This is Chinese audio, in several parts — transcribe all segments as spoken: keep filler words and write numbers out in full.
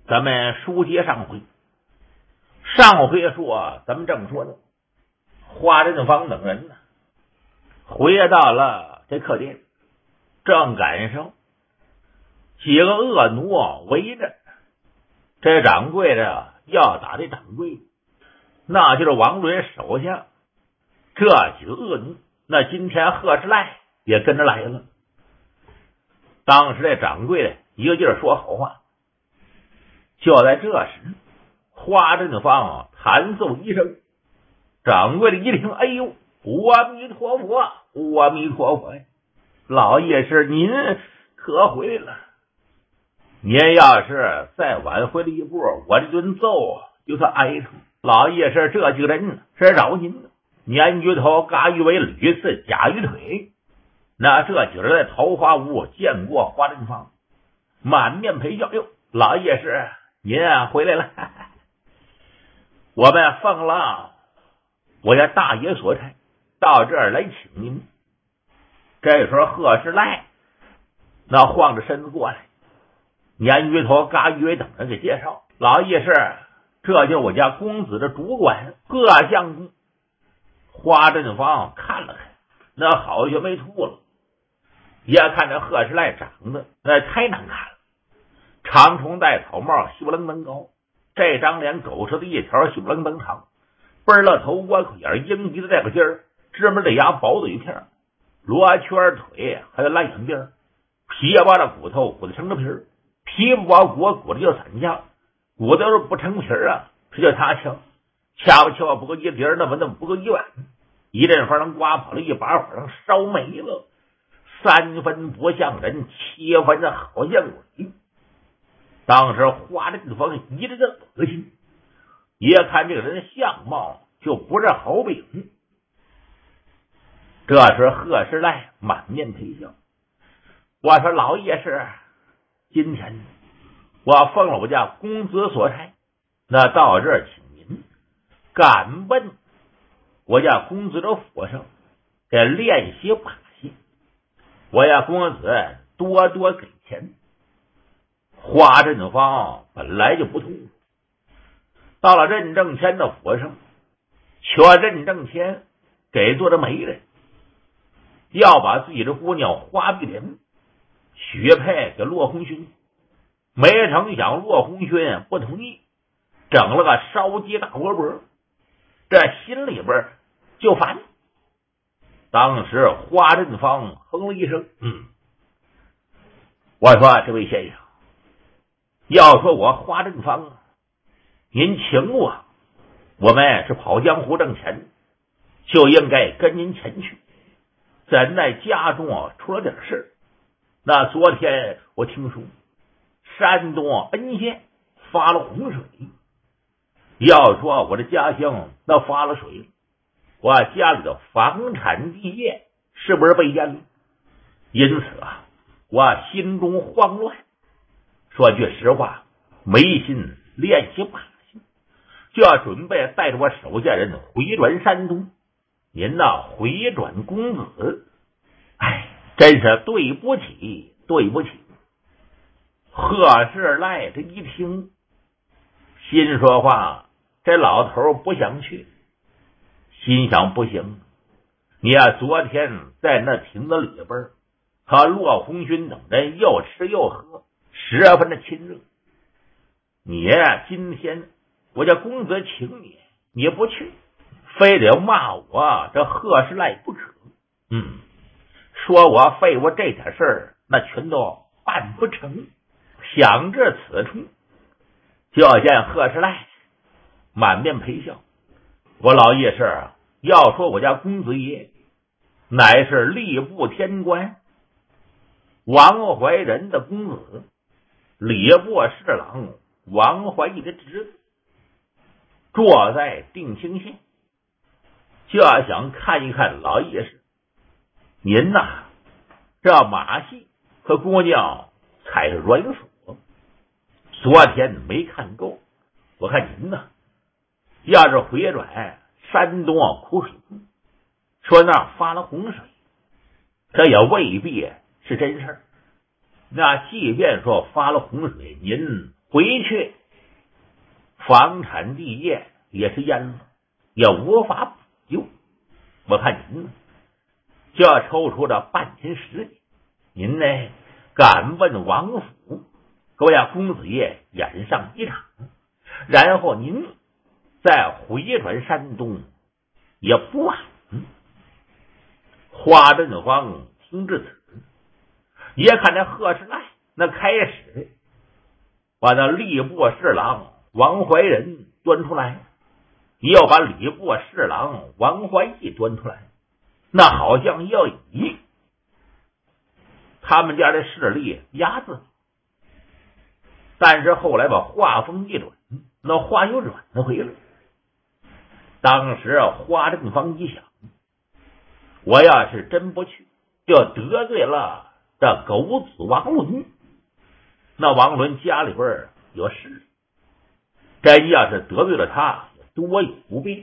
咱们书接上回，上回说咱们正说呢，花振芳等人呢回到了这客店，正赶上几个恶奴围着这掌柜的要打这掌柜，那就是王伦手下这几个恶奴。那今天贺世赖也跟着来了。当时这掌柜的一个劲儿说好话。就在这时，花振芳弹奏一声，掌柜的一听，哎呦，阿弥陀佛，阿弥陀佛呀！老爷是您可回来了。您要是再晚回了一步，我这顿揍就算挨疼。老爷是这几个人是饶您的，鲶鱼头、嘎鱼尾、吕四、甲鱼腿。那这几个人在桃花坞见过花振芳，满面陪笑。哟，老爷是您啊回来了，我们奉了我家大爷所差，到这儿来请您。这时候贺世赖那晃着身子过来，鲶鱼头、嘎鱼尾等人给介绍，老爷是这就是我家公子的主管贺相公。花振芳看了看，那好些没吐了，也看着贺世赖长得那太难看了，长虫戴草帽，稀不楞登高，这张脸狗舌的一条，稀不楞登长，奔了头，窝口眼，鹰鼻子带个尖儿，芝麻的牙，薄嘴片，罗圈腿，还有烂眼边，皮巴的骨头鼓的成了皮儿，皮不包骨，骨的就散架，骨头是不成皮儿啊，这叫他敲，掐不敲不够一碟，那么那么不够一碗，一阵风能刮跑了，一把火能烧没了，三分不像人，七分好像鬼。当时花振芳一阵阵恶心，一看这个人的相貌就不是好饼。这时贺世赖满面陪笑，我说老爷是今天我奉了我家公子所差，那到这儿请您赶奔我家公子的府上给练习把戏，我家公子多多给钱。花振芳本来就不痛，到了任正谦的府上，却任正谦给做的媒人，要把自己的姑娘花碧莲许配给骆鸿勋，没成想骆鸿勋不同意，整了个烧鸡大窝脖，这心里边就烦。当时花振芳哼了一声，嗯，我说这位先生，要说我花振芳，您请我，我们是跑江湖挣钱，就应该跟您前去。咱在家中啊出了点事，那昨天我听说山东恩县发了洪水，要说我的家乡那发了水，我家里的房产地业是不是被淹了？因此啊，我心中慌乱。说句实话，没心练习把戏，就要准备带着我手下人回转山东。您那回转公子，哎，真是对不起，对不起。贺世赖这一听，心说话，这老头不想去，心想不行，你啊，昨天在那亭子里边和骆鸿勋等人又吃又喝，十分的亲热。你今天我家公子请你，你不去，非得骂我这贺世赖不可。嗯，说我废物这点事儿，那全都办不成。想至此处，就见贺世赖满面陪笑。我老爷是要说我家公子爷乃是吏部天官王怀仁的公子，礼部侍郎王怀义的侄子，住在定清县，就要想看一看老爷是您呐，这马戏和姑娘踩着软锁，昨天没看够，我看您呢，要是回转山东苦水库，说那儿发了洪水，这也未必是真事儿。那即便说发了洪水，您回去房产地业也是淹了，也无法补救。我看您呢，就要抽出这半天时间，您呢敢问王府，给我让公子爷演上一场，然后您再回转山东也不晚。花振芳听至此，也看这贺世赖那开始把那吏部侍郎王怀仁端出来，又把礼部侍郎王怀义端出来，那好像要以他们家的势力压自己。但是后来把话锋一转，那话又软了回来。当时花振芳一想，我要是真不去，就得罪了这狗子王伦。那王伦家里边有势力，真要是得罪了他，多有不便。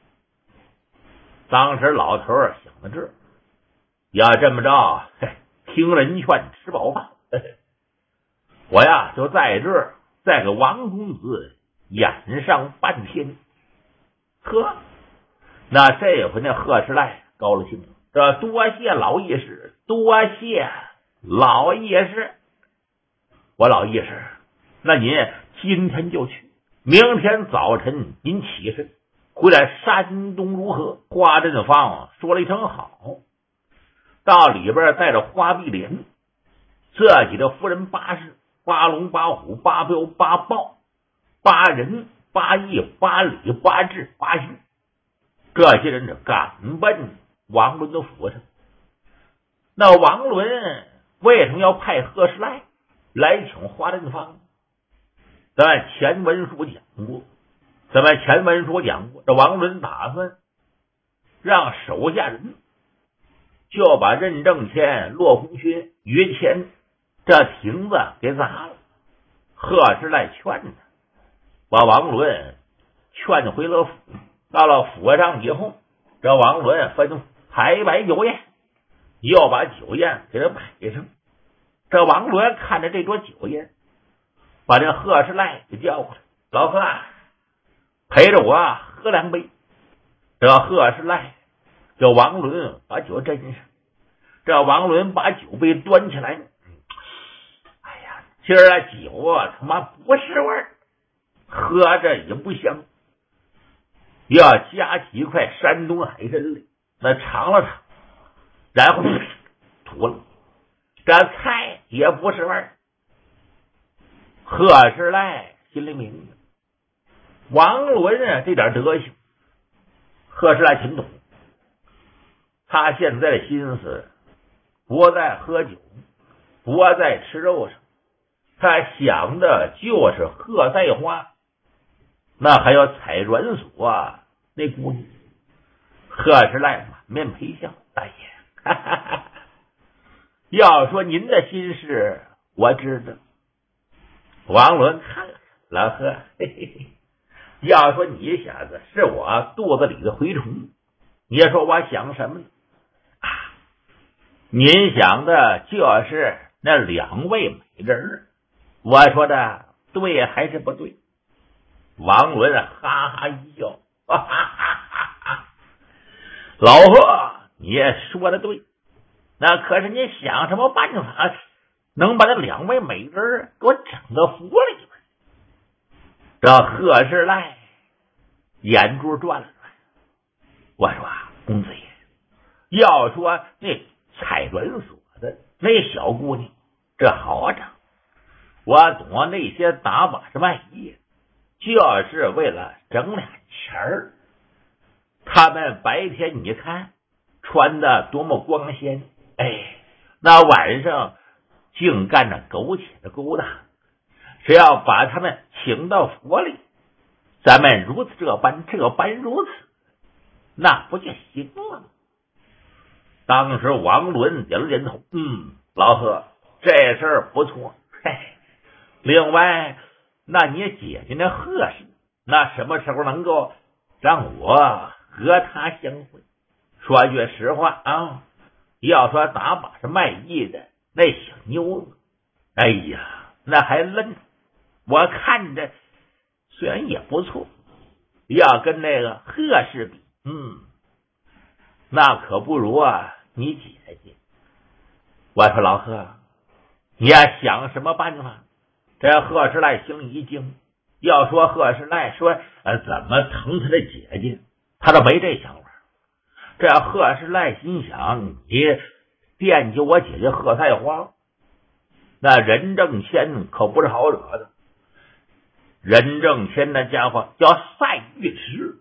当时老头儿想到这儿，要这么着，听人劝，吃饱饭，我呀就在这儿再给王公子演上半天。呵，那这回那贺世赖高了兴了，这多谢老义士，多谢老义士。我老义士，那您今天就去，明天早晨您起身回来山东如何？花振芳说了一声好，到里边带着花碧莲这几个夫人八世，八龙八虎八彪八豹八人八义八礼八智八勋，这些人赶奔王伦的府上。那王伦为什么要派贺世赖来请花振芳？咱前文书讲过，咱们前文书讲过，这王伦打算让手下人就把任正谦、骆鸿勋、于谦这亭子给砸了。贺世赖劝他，把王伦劝回了府。到了府上以后，这王伦分排摆酒宴，又把酒宴给他摆上。这王伦看着这桌酒宴，把这贺世赖给叫过来，老贺陪着我喝两杯。这贺世赖这王伦把酒斟上，这王伦把酒杯端起来，哎呀，今儿啊酒啊他妈不是味儿，喝着也不香，要加几块山东海参里，那尝了尝，然后吐了，这菜也不是味儿。贺世赖心里明白，王伦啊这点德行，贺世赖挺懂。他现在的心思不在喝酒，不在吃肉上，他想的就是贺赛花，那还有彩软所啊那姑娘。贺世赖满面陪笑，大爷哈哈哈，要说您的心事我知道。王伦看了看老贺，嘿嘿嘿，要说你小子是我肚子里的蛔虫，你说我想什么呢？啊，您想的就是那两位美人，我说的对还是不对？王伦哈哈一笑，哈哈哈哈，老贺你也说的对，那可是你想什么办法能把那两位美人给我整到府里边？这贺世赖眼珠转了转，我说啊，公子爷，要说那彩软所的那小姑娘，这好整，我懂那些打把式卖艺，就是为了整俩钱儿。他们白天你看穿的多么光鲜，哎，那晚上净干着苟且的勾当。只要把他们请到府里，咱们如此这般这般如此，那不就行了吗？当时王伦点了点头，嗯，老贺这事儿不错。嘿，另外，那你姐姐那贺氏，那什么时候能够让我和他相会？说句实话啊，要说打把式卖艺的那小妞子，哎呀，那还嫩。我看着虽然也不错，要跟那个贺氏比，嗯，那可不如啊你姐姐。我说老贺，你要想什么办法？这贺世赖心里一惊，要说贺世赖说呃怎么疼他的姐姐，他都没这想法。这贺世赖心想，你惦记我姐姐贺菜花，那任正谦可不是好惹的。任正谦那家伙叫赛玉石，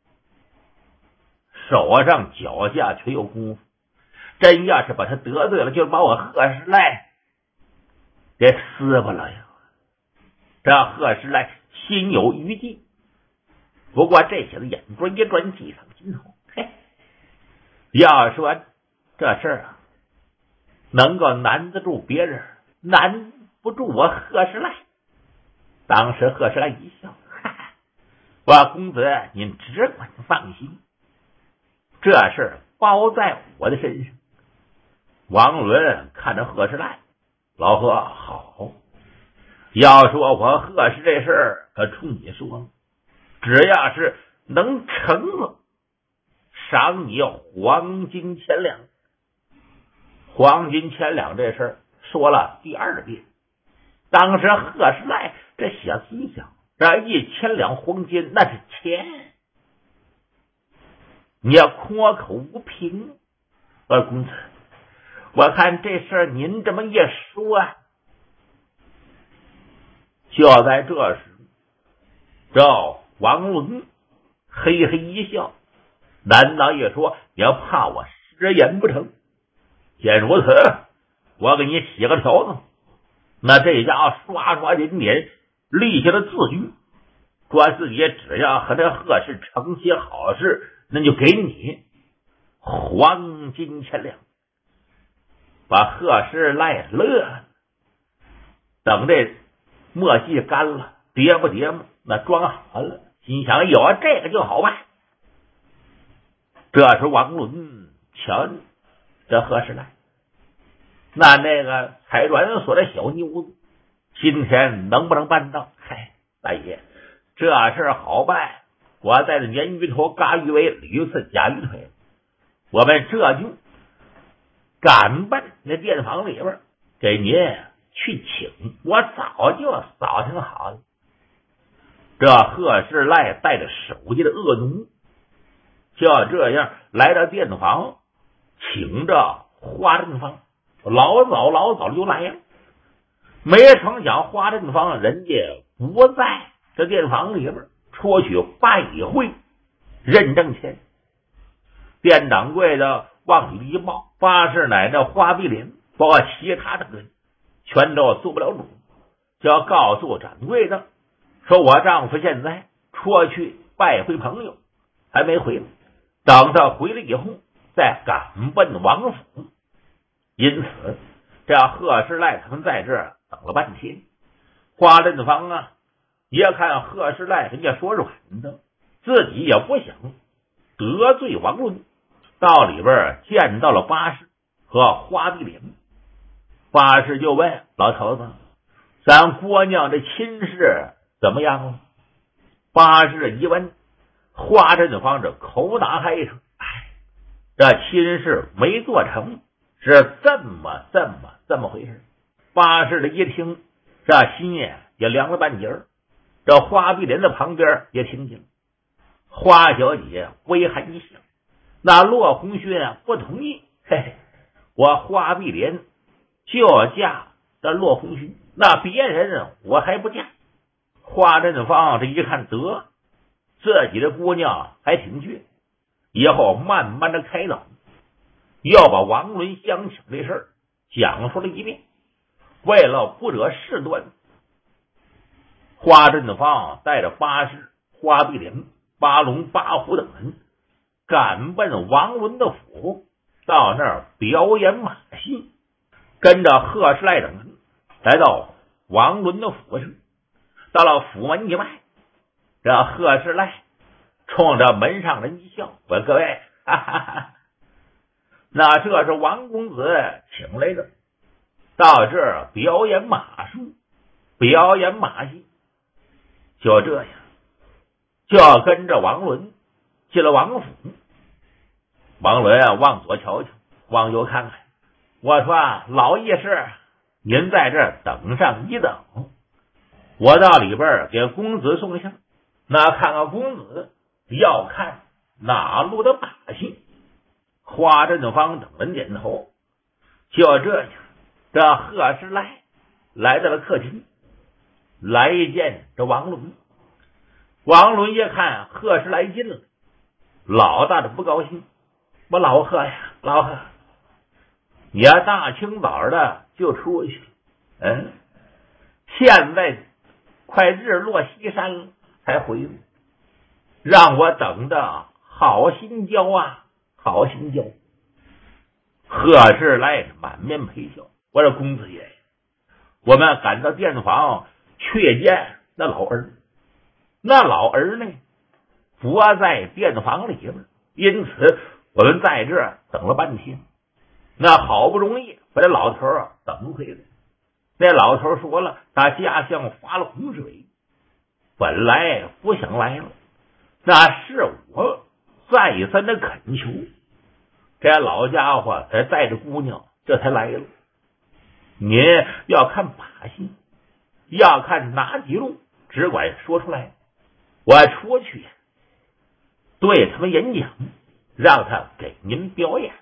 手上脚下却有功夫，真要是把他得罪了，就把我贺世赖给撕巴了呀！这贺世赖心有余悸，不过这些子眼珠一转，计上心头。嘿，要说这事儿啊，能够难得住别人，难不住我贺世赖。当时贺世赖一笑，哈哈，我公子您只管放心，这事包在我的身上。王伦看着贺世赖，老贺好，要说我贺氏这事儿可冲你说，只要是能成了，赏你黄金千两。黄金千两这事儿说了第二遍，当时贺世赖这小心想，这一千两黄金那是钱，你要夸口无凭。二公子，我看这事儿您这么一说啊。就在这时，这王伦嘿嘿一笑，难道也说也怕我食言不成？既然如此，我给你写个条子，那这家伙刷刷点点立下了字据，说自己只要和这贺氏成些好事，那就给你黄金千两。把贺氏赖乐了，等这墨迹干了，叠不叠嘛，那装好了，心想有这个就好办。这时王伦瞧这贺氏赖，那那个彩转所的小妞子，今天能不能办到？嗨，大爷，这事儿好办，我在这鲶鱼头嘎鱼尾屡次假鱼腿，我们这就赶奔那店房里边给您去请，我早就扫听好了。这贺世赖带着手下的恶奴，就这样来到店房，请着花振芳，老早老早就来了。没成想花振芳人家不在这店房里边，出去拜会任正谦。店掌柜的往里一报，八十奶奶花碧莲包括其他的人全都做不了主，就要告诉掌柜的说，我丈夫现在出去拜会朋友，还没回来，等他回来以后再赶奔王府。因此这贺世赖他们在这儿等了半天。花振芳啊，也看贺世赖人家说软的，自己也不想得罪王伦，到里边见到了巴士和花碧莲。巴士就问老头子，咱姑娘这亲事怎么样了？巴士一问，花振芳这口打嗨声，哎，这亲事没做成，是这么这么这么回事。巴士的一听，这心也也凉了半截儿。这花碧莲的旁边也听见了，花小姐微含一笑，那骆红勋啊不同意，嘿嘿，我花碧莲就嫁这骆红勋，那别人我还不嫁。花振芳这一看，得自己的姑娘还挺倔，以后慢慢的开导，要把王伦相请这事儿讲述了一遍。为了不惹事端，花振芳带着巴士、花碧莲、八龙、八虎等人赶奔王伦的府，到那儿表演马戏，跟着贺世赖等人来到王伦的府上。到了府门以外，这贺世赖冲着门上人一笑，问各位，哈哈哈，那这是王公子请来的，到这儿表演马术，表演马戏。就这样， 就跟着王伦进了王府。王伦啊，往左瞧瞧，往右看看。我说老义士，您在这儿等上一等，我到里边给公子送信，那看看公子要看哪路的把戏。花振芳等人点头。就这样，这贺师来来到了客厅，来见这王伦。王伦一看贺师来进了，老大的不高兴。我老贺呀，老贺，你要大清早的就出去了，嗯，现在快日落西山了才回来，让我等的好心焦啊，好心焦。贺氏来满面陪笑，我说公子爷爷，我们赶到店房去见那老儿，那老儿呢不在店房里边，因此我们在这儿等了半天，那好不容易把这老头啊等回来。那老头说了，他家乡发了洪水，本来不想来了，那是我再三的恳求，这老家伙才带着姑娘这才来了。您要看把戏，要看哪几路，只管说出来，我出去对他们演讲，让他给您表演。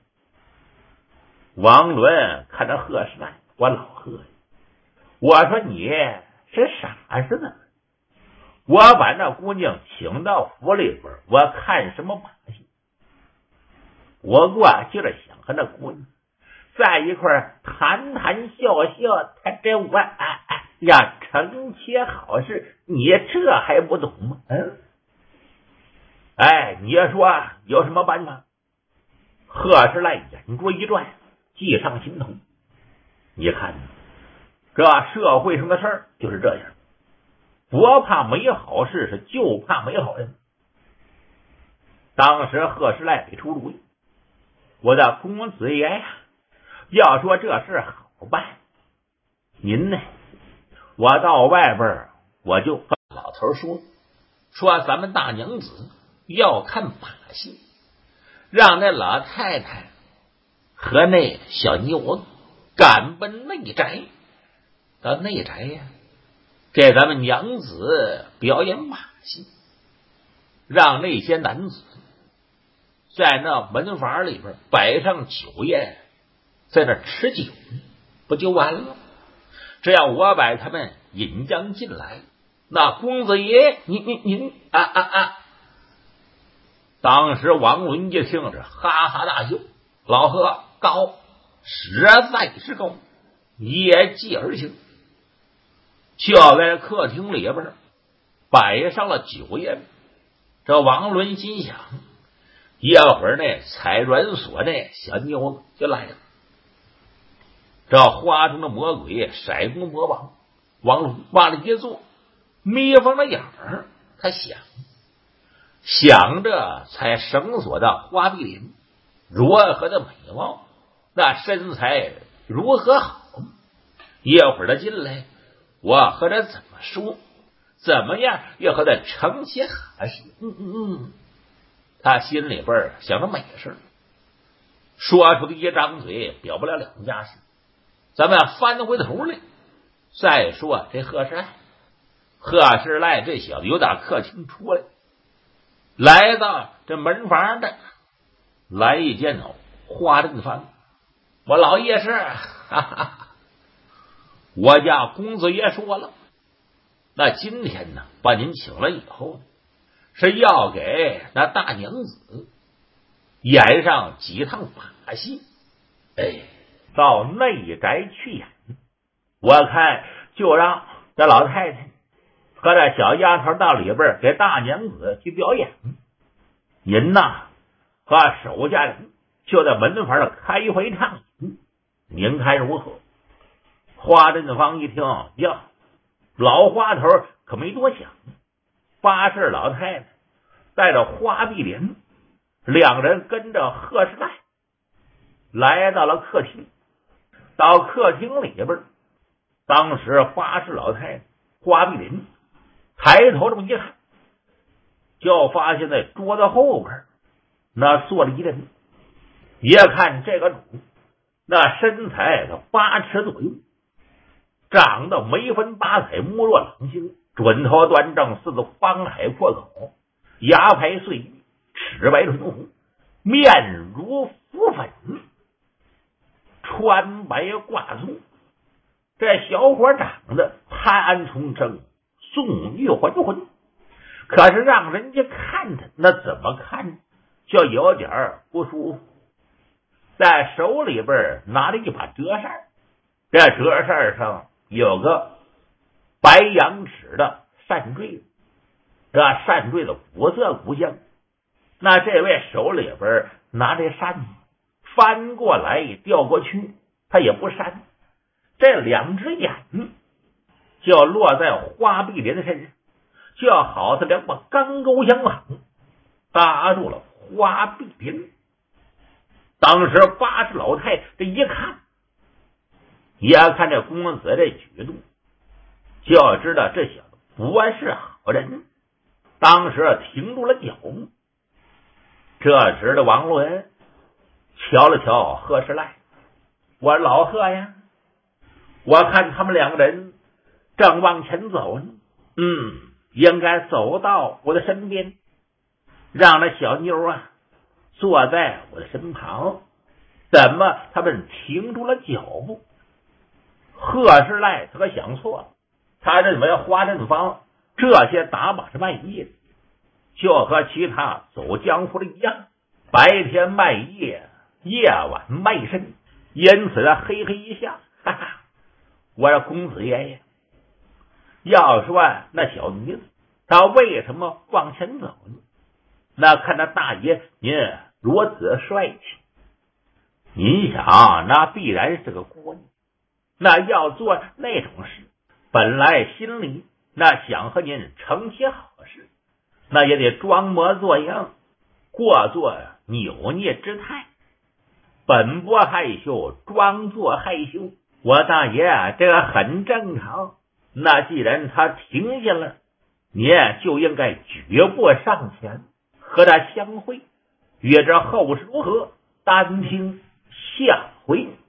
王伦看着贺师来，我老贺，我说你是傻似的，我把那姑娘请到府里边，我看什么把戏？我过去了想和那姑娘在一块谈谈笑笑，他这我哎哎呀成些好事，你这还不懂吗？嗯，哎，你说有什么办法？贺师来眼珠一转，记上心头。你看这社会上的事儿就是这样，不怕没好事，是就怕没好人。当时贺师来给出主意，我的公子爷呀，要说这事好办，您呢，我到外边我就跟老头说说咱们大娘子要看把戏，让那老太太和那小妞子赶奔内宅，到内宅呀，给咱们娘子表演把戏，让那些男子在那门房里边摆上酒宴，在那吃酒，不就完了？只要我把他们引将进来，那公子爷您您您啊啊啊！当时王伦一听着哈哈大笑，老贺高，实在是高，业绩而行。就在客厅里边摆上了酒宴，这王伦心想，一会儿那彩软所那小妞子就来了。这花中的魔鬼骰弓魔王，王伦往里一坐，眯缝了眼儿，他想想着才绳索的花碧莲如何的美貌，那身材如何好，一会儿他进来，我和他怎么说，怎么样也和他成些好事。嗯嗯嗯，他心里边想着美事，说出的一张嘴表不了两家事。咱们翻回头来再说这贺世爱。贺世赖这小子有打客厅出来，来到这门房的，来一见哦，花振芳，我老爷是哈哈，我家公子爷说了，那今天呢把您请了以后，是要给那大娘子演上几趟把戏，哎，到内宅去演。我看就让这老太太和这小丫头到里边给大娘子去表演，您呐和手下人就在门房上开会唱，您看如何？花振芳一听呀，老花头可没多想，八世老太太带着花碧莲，两人跟着贺世赖来到了客厅。到客厅里边，当时花氏老太太花碧莲抬头这么一看， 就发现在桌子后边那坐了一人，一看这个主那身材的八尺左右，长得眉分八彩，目若朗星，准头端正，似个方海阔口，牙白碎玉，齿白唇红，面如浮粉，穿白挂棕。这小伙长得潘安重生，宋玉浑浑，可是让人家看他那怎么看就有点不舒服。在手里边拿着一把折扇，这折扇上有个白羊齿的扇坠，这扇坠的古色古香。那这位手里边拿着扇子，翻过来调过去，他也不扇，这两只眼就落在花碧莲的身上，就好似两把钢钩相绑，搭住了花碧莲。当时八十老太这一看，也看这公子这举动，就知道这小子不是好人，当时停住了脚步。这时的王伦瞧了瞧贺世赖，我说老贺呀，我看他们两个人正往前走呢，嗯，应该走到我的身边，让那小妞啊坐在我的身旁，怎么他们停住了脚步？贺世赖他可想错了，他认为花振芳这些打把是卖艺，就和其他走江湖的一样，白天卖艺，夜晚卖身，因此他嘿嘿一笑，哈哈，我说公子爷爷，要说那小女子她为什么往前走呢？那看那大爷您如此帅气，您想那必然是个姑娘，那要做那种事，本来心里那想和您成些好事，那也得装模作样，过作扭捏之态，本不害羞，装作害羞。我大爷啊，这个很正常。那既然他停下了，你就应该举步上前和他相会，约着后事如何，单听下回。